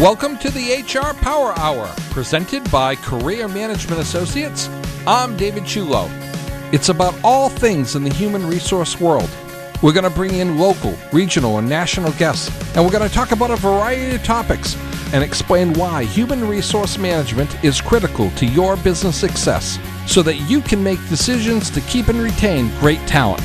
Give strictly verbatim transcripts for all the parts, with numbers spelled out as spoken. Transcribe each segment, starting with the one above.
Welcome to the H R Power Hour, presented by Career Management Associates. I'm David Chulo. It's about all things in the human resource world. We're going to bring in local, regional, and national guests, and we're going to talk about a variety of topics and explain why human resource management is critical to your business success so that you can make decisions to keep and retain great talent.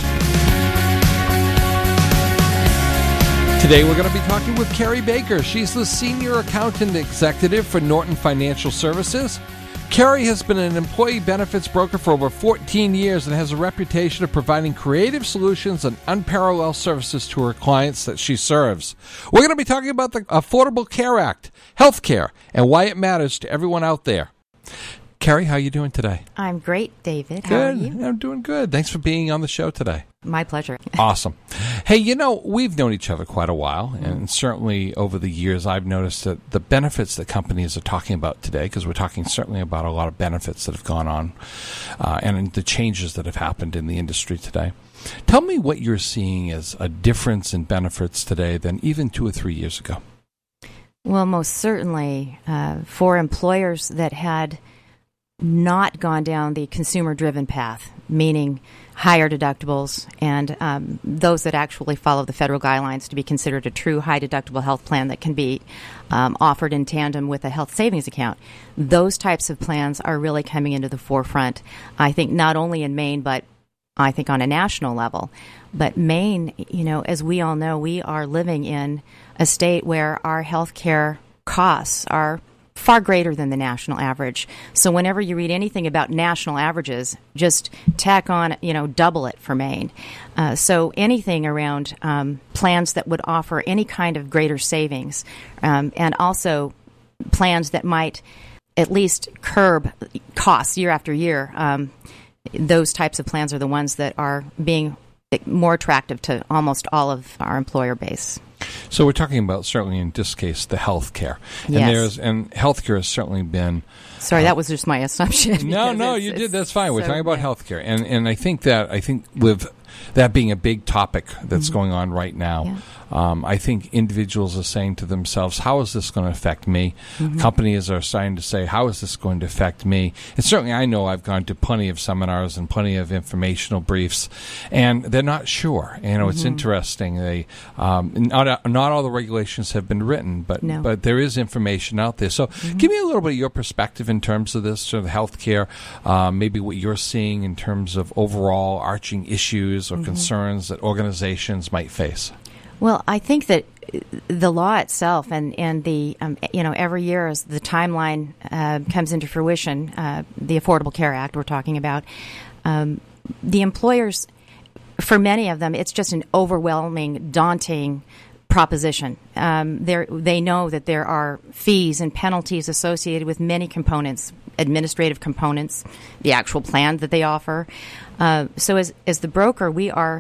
Today we're going to be talking with Carrie Baker. She's the Senior Accountant Executive for Norton Financial Services. Carrie has been an employee benefits broker for over fourteen years and has a reputation of providing creative solutions and unparalleled services to her clients that she serves. We're going to be talking about the Affordable Care Act, healthcare, and why it matters to everyone out there. Carrie, how are you doing today? I'm great, David. How Good. are you? I'm doing good. Thanks for being on the show today. My pleasure. Awesome. Hey, you know, we've known each other quite a while, mm-hmm. and certainly over the years I've noticed that the benefits that companies are talking about today, because we're talking certainly about a lot of benefits that have gone on uh, and the changes that have happened in the industry today. Tell me what you're seeing as a difference in benefits today than even two or three years ago. Well, most certainly uh, for employers that had not gone down the consumer-driven path, meaning higher deductibles and um, those that actually follow the federal guidelines to be considered a true high-deductible health plan that can be um, offered in tandem with a health savings account. Those types of plans are really coming into the forefront, I think, not only in Maine, but I think on a national level. But Maine, you know, as we all know, we are living in a state where our health care costs are far greater than the national average. So whenever you read anything about national averages, just tack on, you know, double it for Maine. Uh, so anything around um, plans that would offer any kind of greater savings, um, and also plans that might at least curb costs year after year, um, those types of plans are the ones that are being more attractive to almost all of our employer base. So we're talking about, certainly in this case, the health care. And yes. there's and healthcare has certainly been... Sorry, uh, that was just my assumption. No, no, you did. That's fine. We're so, talking about yeah. healthcare. And and I think that, I think with that being a big topic that's mm-hmm. going on right now, yeah. um, I think individuals are saying to themselves, how is this going to affect me? Mm-hmm. Companies are starting to say, how is this going to affect me? And certainly I know I've gone to plenty of seminars and plenty of informational briefs, and they're not sure. You know, mm-hmm. it's interesting. They um, not, not all the regulations have been written, but, no. but there is information out there. So mm-hmm. give me a little bit of your perspective in terms of this, sort of healthcare, um, maybe what you're seeing in terms of overall arching issues or mm-hmm. concerns that organizations might face. Well, I think that the law itself and, and the, um, you know, every year as the timeline uh, comes into fruition, uh, the Affordable Care Act we're talking about, um, the employers, for many of them, it's just an overwhelming, daunting proposition. Um, they know that there are fees and penalties associated with many components, administrative components, the actual plan that they offer. Uh, so as as the broker, we are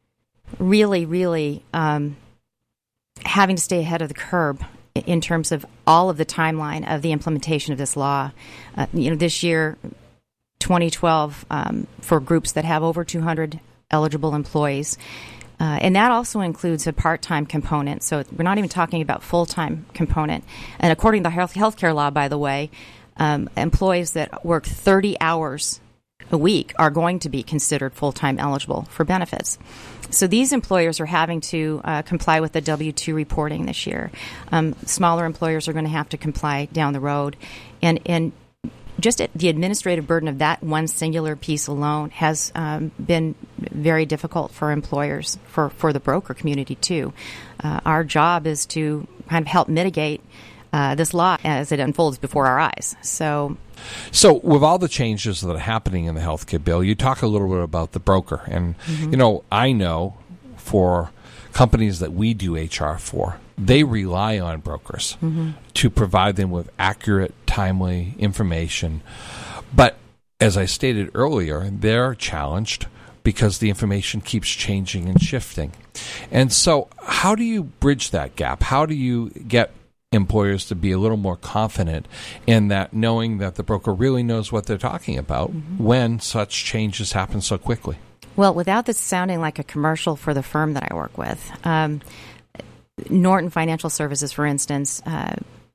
really, really um, having to stay ahead of the curve in terms of all of the timeline of the implementation of this law. Uh, you know, this year, twenty twelve, um, for groups that have over two hundred eligible employees. Uh, and that also includes a part-time component. So we're not even talking about full-time component. And according to the health healthcare law, by the way, um, employees that work thirty hours a week are going to be considered full-time eligible for benefits. So these employers are having to uh, comply with the W two reporting this year. Um, smaller employers are going to have to comply down the road. And, and just the administrative burden of that one singular piece alone has um, been very difficult for employers, for, for the broker community too. Uh, our job is to kind of help mitigate uh, this law as it unfolds before our eyes. So, so with all the changes that are happening in the healthcare bill, you talk a little bit about the broker. And, mm-hmm. you know, I know for companies that we do H R for, they rely on brokers mm-hmm. to provide them with accurate, timely information. But as I stated earlier, they're challenged because the information keeps changing and shifting. And so how do you bridge that gap? How do you get employers to be a little more confident in that, knowing that the broker really knows what they're talking about mm-hmm. when such changes happen so quickly? Well, without this sounding like a commercial for the firm that I work with, um, Norton Financial Services, for instance, uh,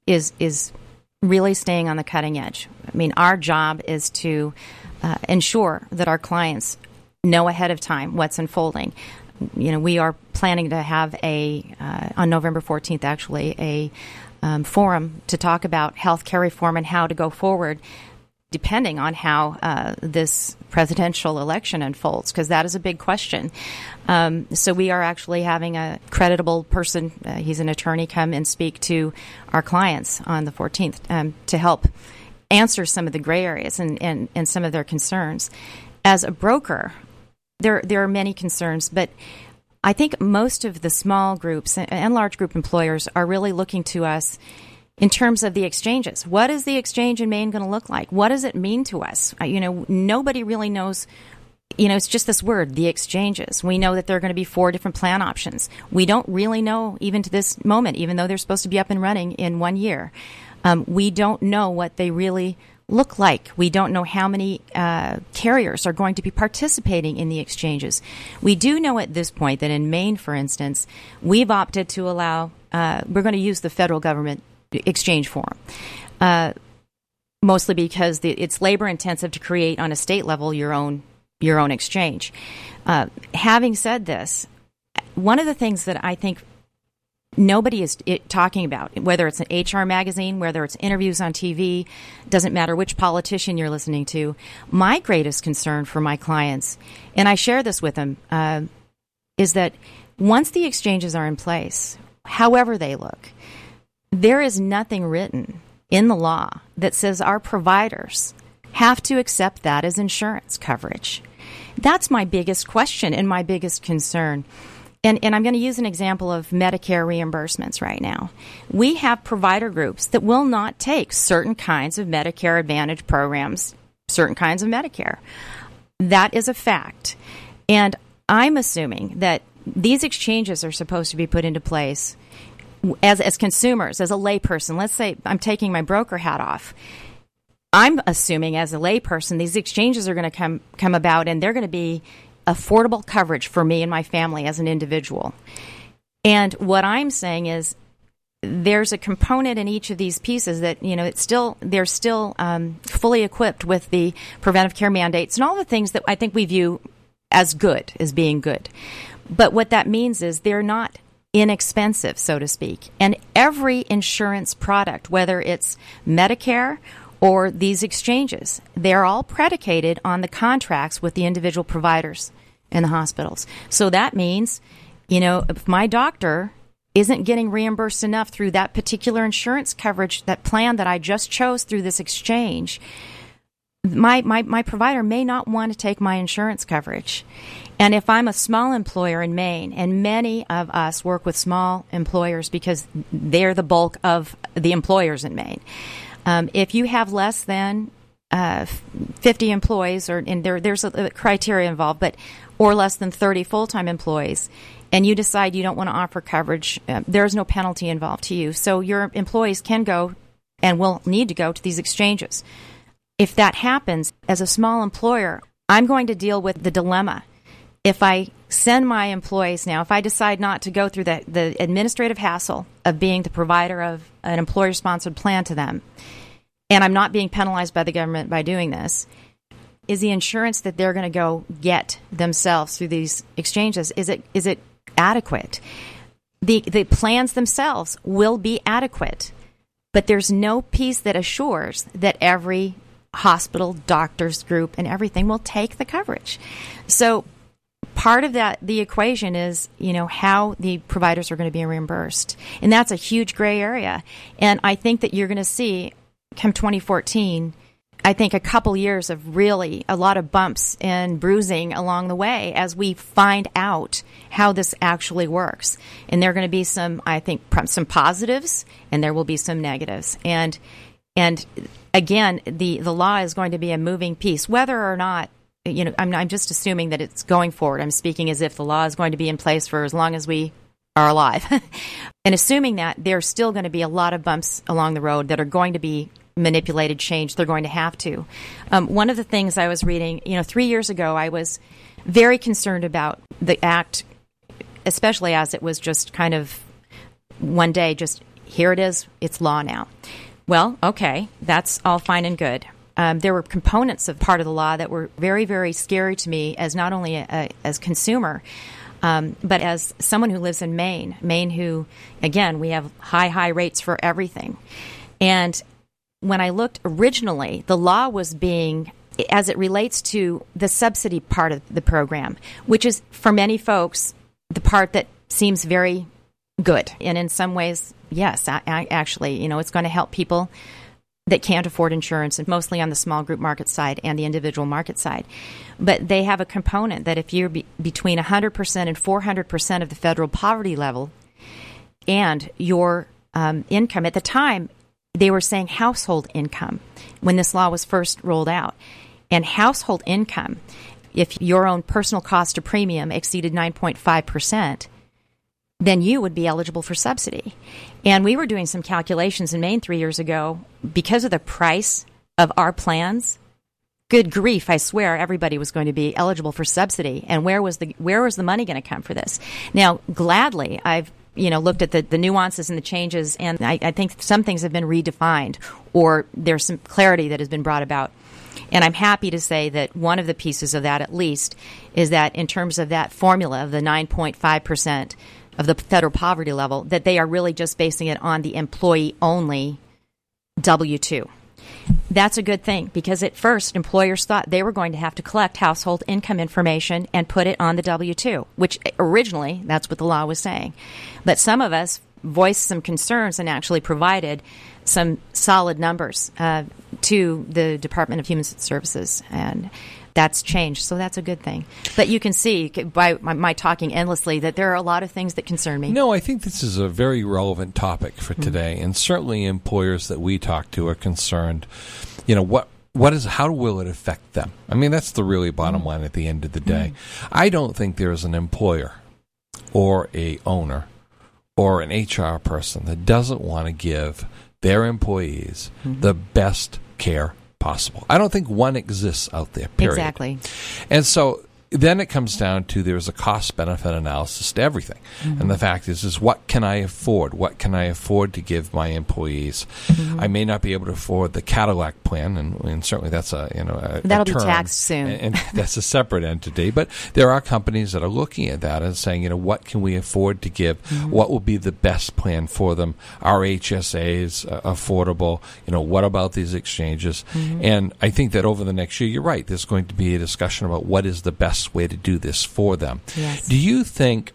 is is really staying on the cutting edge. I mean, our job is to uh, ensure that our clients know ahead of time what's unfolding. You know, we are planning to have a, uh, on November fourteenth, actually, a um, forum to talk about healthcare reform and how to go forward, depending on how uh, this presidential election unfolds, because that is a big question. Um, so we are actually having a creditable person, uh, he's an attorney, come and speak to our clients on the fourteenth um, to help answer some of the gray areas and, and, and some of their concerns. As a broker, there there are many concerns, but I think most of the small groups and large group employers are really looking to us in terms of the exchanges. What is the exchange in Maine going to look like? What does it mean to us? You know, nobody really knows. You know, it's just this word, the exchanges. We know that there are going to be four different plan options. We don't really know, even to this moment, even though they're supposed to be up and running in one year. Um, we don't know what they really look like. We don't know how many uh, carriers are going to be participating in the exchanges. We do know at this point that in Maine, for instance, we've opted to allow, uh, we're going to use the federal government exchange forum, uh, mostly because the, it's labor intensive to create on a state level your own your own exchange. Uh, having said this, one of the things that I think nobody is it, talking about, whether it's an H R magazine, whether it's interviews on T V, doesn't matter which politician you're listening to, my greatest concern for my clients, and I share this with them, uh, is that once the exchanges are in place, however they look, there is nothing written in the law that says our providers have to accept that as insurance coverage. That's my biggest question and my biggest concern. And, and I'm going to use an example of Medicare reimbursements right now. We have provider groups that will not take certain kinds of Medicare Advantage programs, certain kinds of Medicare. That is a fact. And I'm assuming that these exchanges are supposed to be put into place as as consumers, as a layperson. Let's say I'm taking my broker hat off. I'm assuming as a layperson, these exchanges are going to come come about, and they're going to be affordable coverage for me and my family as an individual. And what I'm saying is there's a component in each of these pieces that, you know, it's still they're still um, fully equipped with the preventive care mandates and all the things that I think we view as good, as being good. But what that means is they're not inexpensive, so to speak. And every insurance product, whether it's Medicare or these exchanges, they're all predicated on the contracts with the individual providers in the hospitals. So that means, you know, if my doctor isn't getting reimbursed enough through that particular insurance coverage, that plan that I just chose through this exchange, my, my, my provider may not want to take my insurance coverage. And if I'm a small employer in Maine, and many of us work with small employers because they're the bulk of the employers in Maine, Um, if you have less than uh, fifty employees, or and there, there's a, a criteria involved, but or less than thirty full-time employees, and you decide you don't want to offer coverage, uh, there's no penalty involved to you. So your employees can go and will need to go to these exchanges. If that happens, as a small employer, I'm going to deal with the dilemma. If I send my employees now, if I decide not to go through the, the administrative hassle of being the provider of an employer-sponsored plan to them, and I'm not being penalized by the government by doing this, is the insurance that they're going to go get themselves through these exchanges, is it is it adequate? The the plans themselves will be adequate, but there's no piece that assures that every hospital, doctors group, and everything will take the coverage. So part of that, the equation is, you know, how the providers are going to be reimbursed. And that's a huge gray area. And I think that you're going to see, come twenty fourteen, I think a couple years of really a lot of bumps and bruising along the way as we find out how this actually works. And there are going to be some, I think, some positives, and there will be some negatives. And and again, the, the law is going to be a moving piece, whether or not, you know, I'm, I'm just assuming that it's going forward. I'm speaking as if the law is going to be in place for as long as we are alive. And assuming that, there's still going to be a lot of bumps along the road that are going to be manipulated, changed. They're going to have to. Um, one of the things I was reading, you know, three years ago, I was very concerned about the act, especially as it was just kind of one day just here it is, it's law now. Well, okay, that's all fine and good. Um, there were components of part of the law that were very, very scary to me as not only a, a as consumer, um, but as someone who lives in Maine. Maine who, again, we have high, high rates for everything. And when I looked originally, the law was being, as it relates to the subsidy part of the program, which is, for many folks, the part that seems very good. And in some ways, yes, I, I actually, you know, it's going to help people that can't afford insurance, and mostly on the small group market side and the individual market side. But they have a component that if you're be, between one hundred percent and four hundred percent of the federal poverty level, and your um, income, at the time, they were saying household income when this law was first rolled out. And household income, if your own personal cost of premium exceeded nine point five percent, then you would be eligible for subsidy. And we were doing some calculations in Maine three years ago. Because of the price of our plans, good grief, I swear everybody was going to be eligible for subsidy. And where was the where was the money going to come for this? Now, gladly, I've you know looked at the, the nuances and the changes, and I, I think some things have been redefined, or there's some clarity that has been brought about. And I'm happy to say that one of the pieces of that, at least, is that in terms of that formula of the nine point five percent of the federal poverty level, that they are really just basing it on the employee-only W two. That's a good thing, because at first employers thought they were going to have to collect household income information and put it on the W two, which originally that's what the law was saying. But some of us voiced some concerns and actually provided some solid numbers uh, to the Department of Human Services, and that's changed, so that's a good thing. But you can see by my, my talking endlessly that there are a lot of things that concern me. No, I think this is a very relevant topic for today, mm-hmm. and certainly employers that we talk to are concerned. You know, what what is how will it affect them? I mean, that's the really bottom line at the end of the day. Mm-hmm. I don't think there is an employer or a owner or an H R person that doesn't want to give their employees mm-hmm. the best care possible. I don't think one exists out there, period. Exactly. And so then it comes down to there's a cost-benefit analysis to everything. Mm-hmm. And the fact is, is what can I afford? What can I afford to give my employees? Mm-hmm. I may not be able to afford the Cadillac plan, and, and certainly that's a, you know, a, That'll a term, be taxed soon. And, and that's a separate entity. But there are companies that are looking at that and saying, you know, what can we afford to give? Mm-hmm. What will be the best plan for them? Are H S As uh, affordable? You know, what about these exchanges? Mm-hmm. And I think that over the next year, you're right, there's going to be a discussion about what is the best way to do this for them. Yes. Do you think,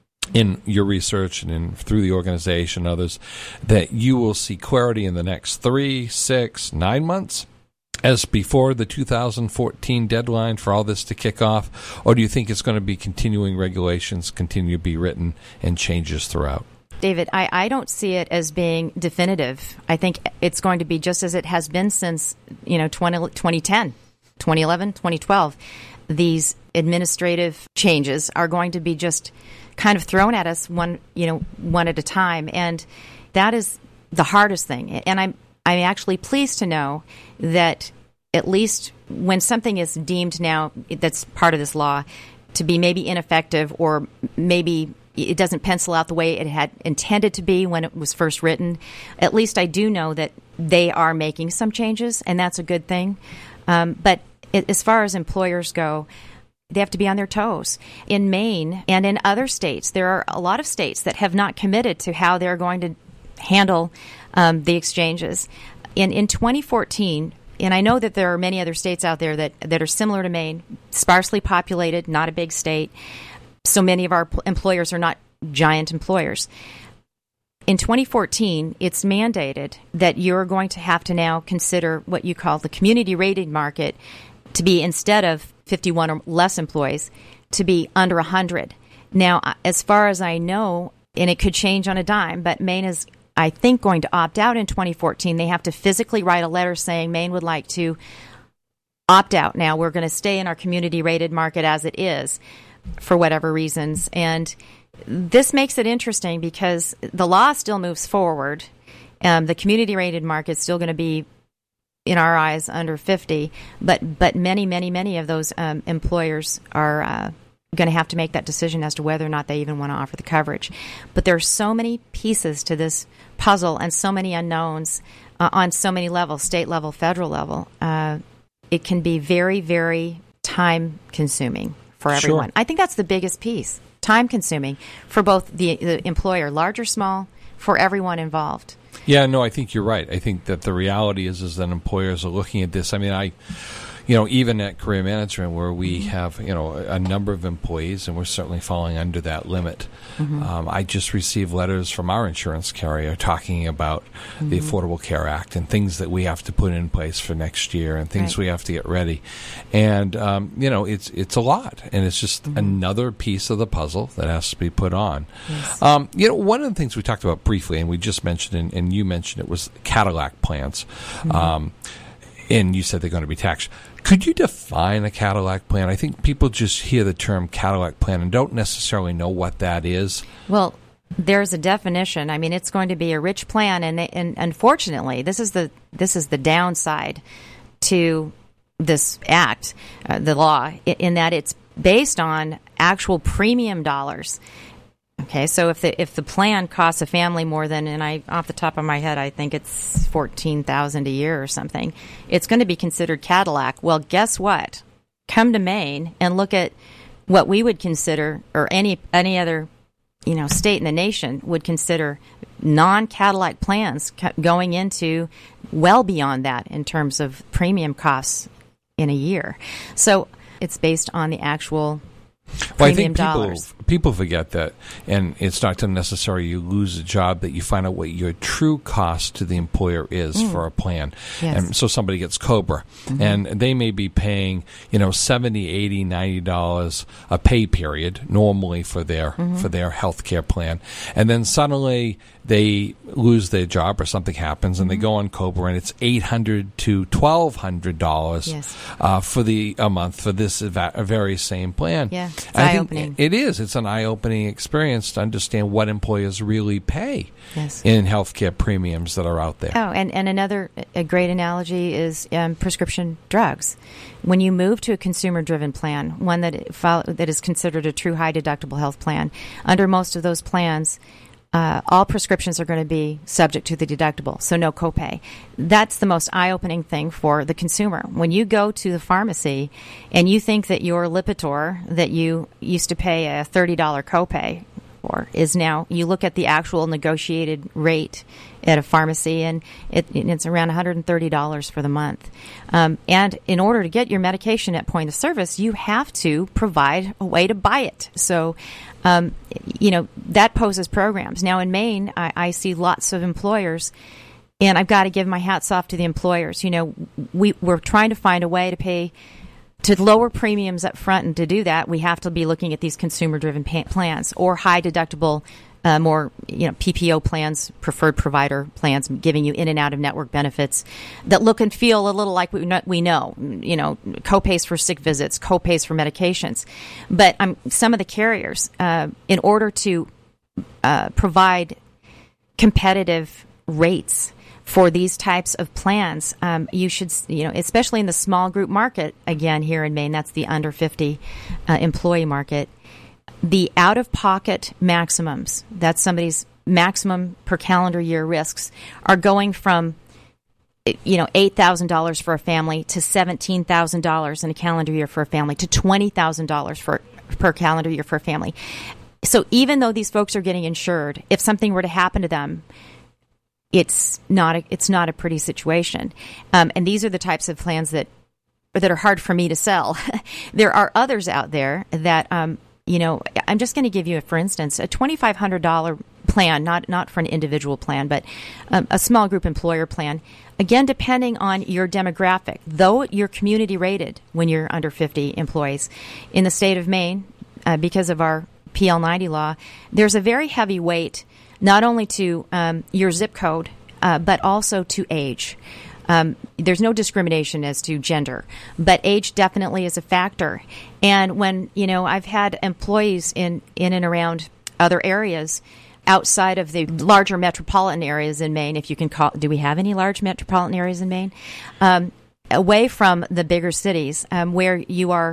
in your research and in, through the organization and others, that you will see clarity in the next three, six, nine months as before the two thousand fourteen deadline for all this to kick off? Or do you think it's going to be continuing regulations, continue to be written, and changes throughout? David, I, I don't see it as being definitive. I think it's going to be just as it has been since, you know, twenty ten, twenty eleven, twenty twelve. These administrative changes are going to be just kind of thrown at us one, you know, one at a time, and that is the hardest thing. And I'm I'm actually pleased to know that at least when something is deemed now that's part of this law to be maybe ineffective, or maybe it doesn't pencil out the way it had intended to be when it was first written, at least I do know that they are making some changes, and that's a good thing. Um, but as far as employers go, they have to be on their toes. In Maine and in other states, there are a lot of states that have not committed to how they're going to handle um, the exchanges. In in twenty fourteen, and I know that there are many other states out there that, that are similar to Maine, sparsely populated, not a big state, so many of our employers are not giant employers. In twenty fourteen, it's mandated that you're going to have to now consider what you call the community rated market to be, instead of fifty-one or less employees, to be under one hundred. Now, as far as I know, and it could change on a dime, but Maine is, I think, going to opt out in twenty fourteen. They have to physically write a letter saying Maine would like to opt out. Now, we're going to stay in our community rated market as it is for whatever reasons. And this makes it interesting because the law still moves forward. Um, the community rated market is still going to be, in our eyes, under fifty, but but many, many, many of those um, employers are uh, going to have to make that decision as to whether or not they even want to offer the coverage. But there are so many pieces to this puzzle and so many unknowns uh, on so many levels, state level, federal level. Uh, it can be very, very time consuming for everyone. Sure. I think that's the biggest piece, time consuming for both the, the employer, large or small, for everyone involved. Yeah, no, I think you're right. I think that the reality is is that employers are looking at this. I mean, I, you know, even at Career Management, where we mm-hmm. have, you know, a number of employees, and we're certainly falling under that limit. Mm-hmm. Um, I just received letters from our insurance carrier talking about mm-hmm. the Affordable Care Act and things that we have to put in place for next year and things right. we have to get ready. And, um, you know, it's it's a lot, and it's just mm-hmm. another piece of the puzzle that has to be put on. Yes. Um, you know, one of the things we talked about briefly, and we just mentioned, and, and you mentioned it, was Cadillac plans. Mm-hmm. Um, and you said they're going to be taxed. Could you define a Cadillac plan? I think people just hear the term Cadillac plan and don't necessarily know what that is. Well, there's a definition. I mean, it's going to be a rich plan, and, and unfortunately, this is the this is the downside to this act, uh, the law, in that it's based on actual premium dollars. Okay, so if the if the plan costs a family more than, and I off the top of my head, I think it's fourteen thousand a year or something, it's going to be considered Cadillac. Well, guess what? Come to Maine and look at what we would consider, or any any other, you know, state in the nation would consider non-Cadillac plans going into well beyond that in terms of premium costs in a year. So it's based on the actual Well, premium I think people, dollars. people forget that, and it's not necessarily you lose a job, that you find out what your true cost to the employer is mm. for a plan. Yes. And so somebody gets COBRA, mm-hmm. and they may be paying, you know, seventy, eighty, ninety dollars a pay period normally for their mm-hmm. for their health care plan. And then suddenly they lose their job or something happens, and mm-hmm. they go on COBRA, and it's eight hundred to twelve hundred dollars yes. uh, for the a month for this eva- very same plan. Yeah. It's I eye-opening. think it is. It's an eye-opening experience to understand what employers really pay yes. in healthcare premiums that are out there. Oh, and, and another a great analogy is um, prescription drugs. When you move to a consumer-driven plan, one that follow, that is considered a true high-deductible health plan, under most of those plans, Uh, all prescriptions are going to be subject to the deductible, so no copay. That's the most eye-opening thing for the consumer. When you go to the pharmacy and you think that your Lipitor that you used to pay a thirty dollars copay for is now, you look at the actual negotiated rate at a pharmacy, and it, it's around one hundred thirty dollars for the month. Um, and in order to get your medication at point of service, you have to provide a way to buy it. So Um, you know, that poses programs. Now, in Maine, I, I see lots of employers, and I've got to give my hats off to the employers. You know, we, we're trying to find a way to pay, to lower premiums up front, and to do that, we have to be looking at these consumer-driven pa- plans or high-deductible, uh, more, you know, P P O plans, preferred provider plans, giving you in and out of network benefits that look and feel a little like we know, we know you know, copays for sick visits, copays for medications. But um, some of the carriers, uh, in order to uh, provide competitive rates for these types of plans, um, you should, you know, especially in the small group market, again, here in Maine, that's the under fifty uh, employee market, the out-of-pocket maximums, that's somebody's maximum per calendar year risks, are going from, you know, eight thousand dollars for a family to seventeen thousand dollars in a calendar year for a family to twenty thousand dollars for per calendar year for a family. So even though these folks are getting insured, if something were to happen to them, it's not a, it's not a pretty situation. Um, and these are the types of plans that that are hard for me to sell. There are others out there that, um, you know, I'm just going to give you, a, for instance, a twenty-five hundred dollars plan, not not for an individual plan, but um, a small group employer plan. Again, depending on your demographic, though you're community rated when you're under fifty employees. In the state of Maine, uh, because of our P L ninety law, there's a very heavy weight not only to um, your zip code, uh, but also to age. Um, there's no discrimination as to gender, but age definitely is a factor. And when, you know, I've had employees in, in and around other areas outside of the larger metropolitan areas in Maine, if you can call, do we have any large metropolitan areas in Maine? Um, away from the bigger cities, um, where you are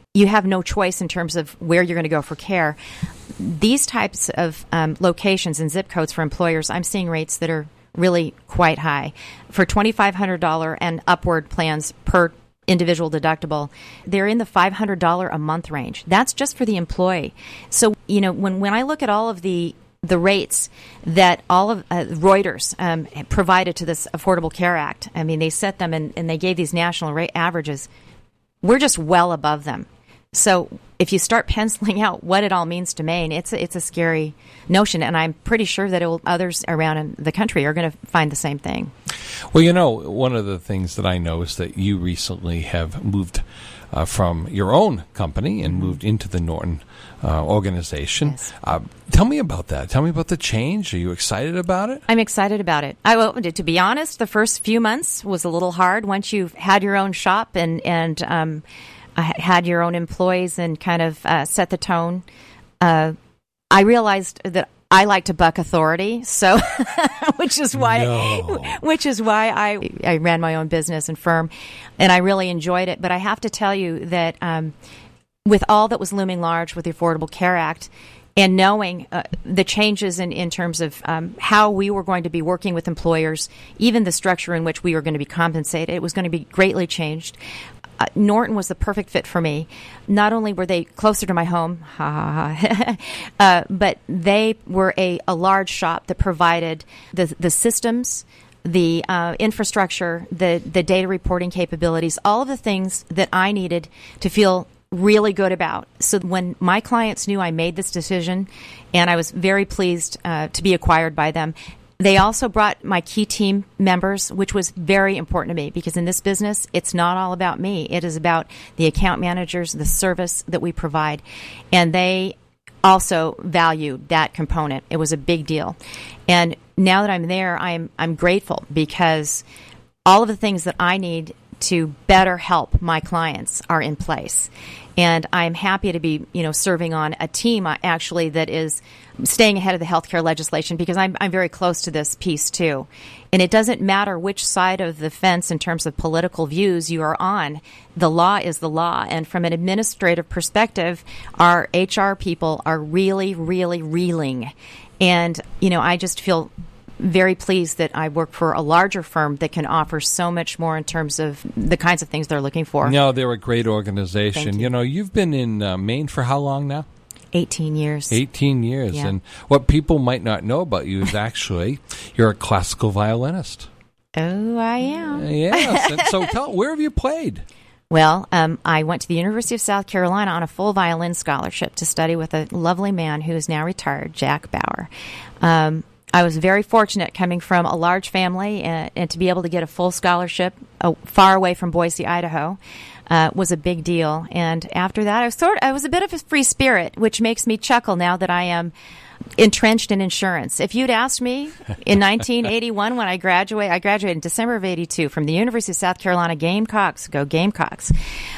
you have no choice in terms of where you're going to go for care. These types of um, locations and zip codes for employers, I'm seeing rates that are really quite high. For twenty-five hundred dollars and upward plans per individual deductible, they're in the five hundred dollars a month range. That's just for the employee. So, you know, when, when I look at all of the the rates that all of uh, Reuters um, provided to this Affordable Care Act, I mean, they set them and, and they gave these national rate averages. We're just well above them. So if you start penciling out what it all means to Maine, it's a, it's a scary notion, and I'm pretty sure that it will, others around in the country are going to find the same thing. Well, you know, one of the things that I know is that you recently have moved uh, from your own company and moved into the Norton uh, organization. Yes. Uh, tell me about that. Tell me about the change. Are you excited about it? I'm excited about it. I will, to be honest, the first few months was a little hard once you've had your own shop and and um, had your own employees and kind of uh, set the tone. Uh, I realized that I like to buck authority, so which is why no. which is why I I ran my own business and firm, and I really enjoyed it. But I have to tell you that um, with all that was looming large with the Affordable Care Act, and knowing uh, the changes in, in terms of um, how we were going to be working with employers, even the structure in which we were going to be compensated, it was going to be greatly changed. Uh, Norton was the perfect fit for me. Not only were they closer to my home, ha ha ha, uh, but they were a, a large shop that provided the the systems, the uh, infrastructure, the the data reporting capabilities, all of the things that I needed to feel really good about. So when my clients knew I made this decision, and I was very pleased uh, to be acquired by them, they also brought my key team members, which was very important to me because in this business, it's not all about me. It is about the account managers, the service that we provide. And they also valued that component. It was a big deal. And now that I'm there, I'm I'm grateful because all of the things that I need to better help my clients are in place. And I'm happy to be, you know, serving on a team uh, actually that is staying ahead of the healthcare legislation because I'm I'm very close to this piece too. And it doesn't matter which side of the fence in terms of political views you are on. The law is the law. And from an administrative perspective, our H R people are really, really reeling. And, you know, I just feel very pleased that I work for a larger firm that can offer so much more in terms of the kinds of things they're looking for. No, they're a great organization. Thank you. You know, you've been in uh, Maine for how long now? eighteen years. eighteen years. Yeah. And what people might not know about you is actually you're a classical violinist. Oh, I am. Yes. And so tell, where have you played? Well, um, I went to the University of South Carolina on a full violin scholarship to study with a lovely man who is now retired, Jack Bauer. Um, I was very fortunate coming from a large family and, and to be able to get a full scholarship uh, far away from Boise, Idaho, uh, was a big deal. And after that, I was sort of, I was a bit of a free spirit, which makes me chuckle now that I am entrenched in insurance. If you'd asked me in nineteen eighty-one when I graduated, I graduated in December of eighty-two from the University of South Carolina, Gamecocks, go Gamecocks.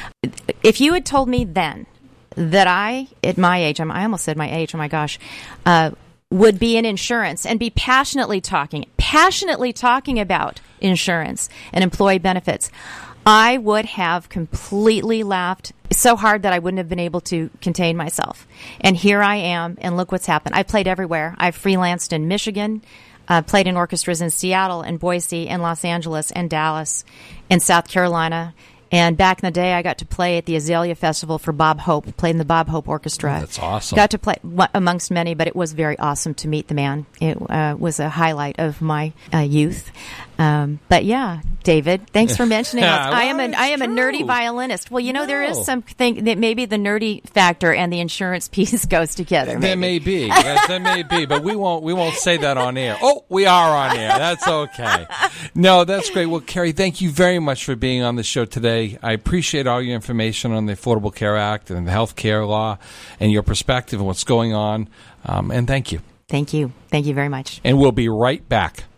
If you had told me then that I, at my age, I'm, I almost said my age, oh my gosh, uh, would be in insurance and be passionately talking, passionately talking about insurance and employee benefits, I would have completely laughed so hard that I wouldn't have been able to contain myself. And here I am, and look what's happened. I played everywhere. I've freelanced in Michigan, uh, played in orchestras in Seattle and Boise and Los Angeles and Dallas and South Carolina. And back in the day, I got to play at the Azalea Festival for Bob Hope, played in the Bob Hope Orchestra. Oh, that's awesome. Got to play amongst many, but it was very awesome to meet the man. It uh, was a highlight of my uh, youth. Um, but yeah, David, thanks for mentioning Yeah, it. I am well, a, I am a it's nerdy true. violinist. Well, you know, No. there is something that maybe the nerdy factor and the insurance piece goes together. There may be. Yes, there may be, but we won't we won't say that on air. Oh, we are on air. That's okay. No, that's great. Well, Carrie, thank you very much for being on the show today. I appreciate all your information on the Affordable Care Act and the health care law and your perspective and what's going on. Um, and thank you. Thank you. Thank you very much. And we'll be right back.